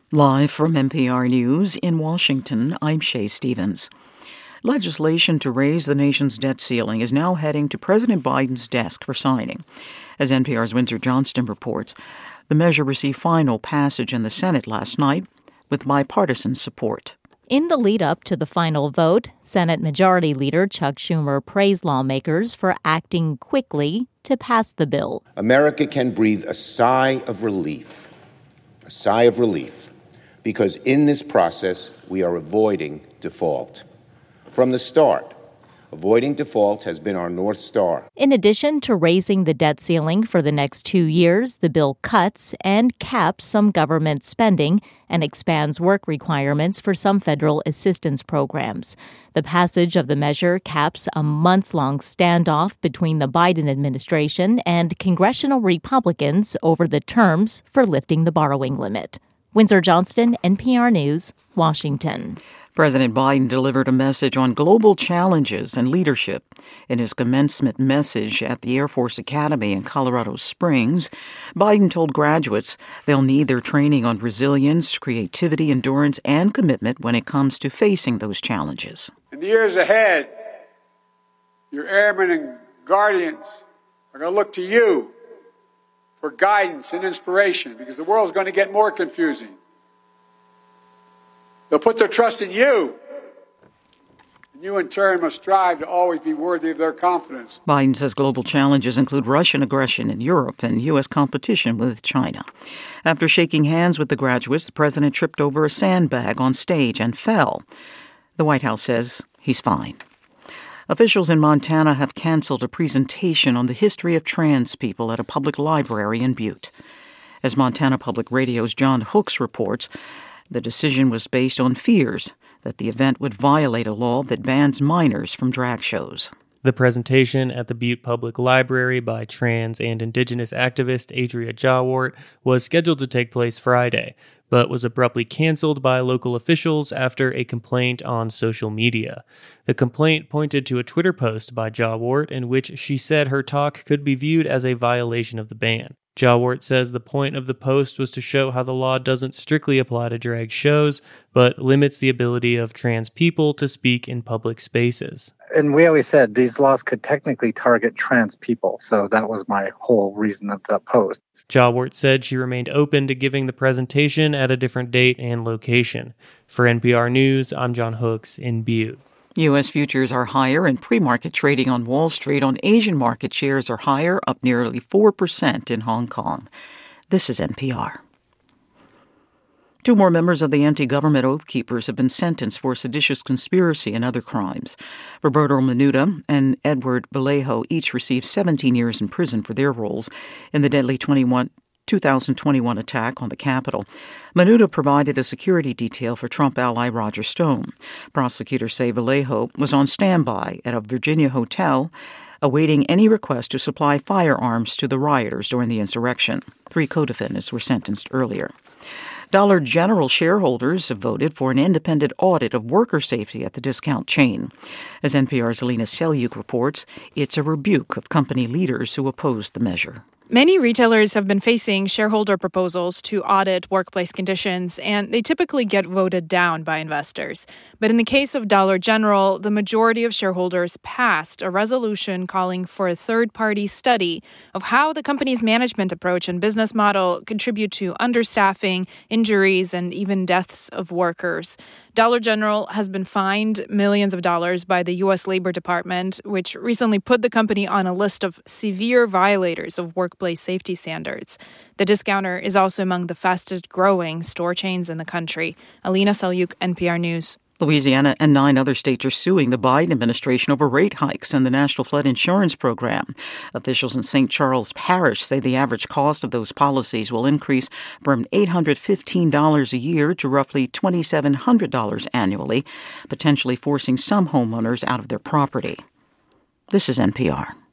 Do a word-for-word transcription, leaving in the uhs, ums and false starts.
Live from N P R News in Washington, I'm Shay Stevens. Legislation to raise the nation's debt ceiling is now heading to President Biden's desk for signing. As N P R's Windsor Johnston reports, the measure received final passage in the Senate last night with bipartisan support. In the lead-up to the final vote, Senate Majority Leader Chuck Schumer praised lawmakers for acting quickly to pass the bill. America can breathe a sigh of relief, a sigh of relief, because in this process we are avoiding default. From the start, avoiding default has been our North Star. In addition to raising the debt ceiling for the next two years, the bill cuts and caps some government spending and expands work requirements for some federal assistance programs. The passage of the measure caps a months-long standoff between the Biden administration and congressional Republicans over the terms for lifting the borrowing limit. Windsor Johnston, N P R News, Washington. President Biden delivered a message on global challenges and leadership in his commencement message at the Air Force Academy in Colorado Springs. Biden told graduates they'll need their training on resilience, creativity, endurance, and commitment when it comes to facing those challenges. In the years ahead, your airmen and guardians are going to look to you for guidance and inspiration because the world's going to get more confusing. They'll put their trust in you. And you, in turn, must strive to always be worthy of their confidence. Biden says global challenges include Russian aggression in Europe and U S competition with China. After shaking hands with the graduates, the president tripped over a sandbag on stage and fell. The White House says he's fine. Officials in Montana have canceled a presentation on the history of trans people at a public library in Butte. As Montana Public Radio's John Hooks reports, the decision was based on fears that the event would violate a law that bans minors from drag shows. The presentation at the Butte Public Library by trans and indigenous activist Adria Jawort was scheduled to take place Friday, but was abruptly canceled by local officials after a complaint on social media. The complaint pointed to a Twitter post by Jawort in which she said her talk could be viewed as a violation of the ban. Jawort says the point of the post was to show how the law doesn't strictly apply to drag shows, but limits the ability of trans people to speak in public spaces. And we always said these laws could technically target trans people, so that was my whole reason of the post. Jawort said she remained open to giving the presentation at a different date and location. For N P R News, I'm John Hooks in Butte. U S futures are higher and pre-market trading on Wall Street on Asian market shares are higher, up nearly four percent in Hong Kong. This is N P R. Two more members of the anti-government Oath Keepers have been sentenced for seditious conspiracy and other crimes. Roberto Menuda and Edward Vallejo each received seventeen years in prison for their roles in the deadly twenty-one two thousand twenty-one attack on the Capitol. Menuda provided a security detail for Trump ally Roger Stone. Prosecutors say Vallejo was on standby at a Virginia hotel, awaiting any request to supply firearms to the rioters during the insurrection. Three co-defendants were sentenced earlier. Dollar General shareholders have voted for an independent audit of worker safety at the discount chain. As N P R's Alina Selyuk reports, it's a rebuke of company leaders who opposed the measure. Many retailers have been facing shareholder proposals to audit workplace conditions, and they typically get voted down by investors. But in the case of Dollar General, the majority of shareholders passed a resolution calling for a third-party study of how the company's management approach and business model contribute to understaffing, injuries, and even deaths of workers. Dollar General has been fined millions of dollars by the U S Labor Department, which recently put the company on a list of severe violators of workplace safety standards. The discounter is also among the fastest-growing store chains in the country. Alina Selyuk, N P R News. Louisiana and nine other states are suing the Biden administration over rate hikes in the National Flood Insurance Program. Officials in Saint Charles Parish say the average cost of those policies will increase from eight hundred fifteen dollars a year to roughly two thousand seven hundred dollars annually, potentially forcing some homeowners out of their property. This is N P R.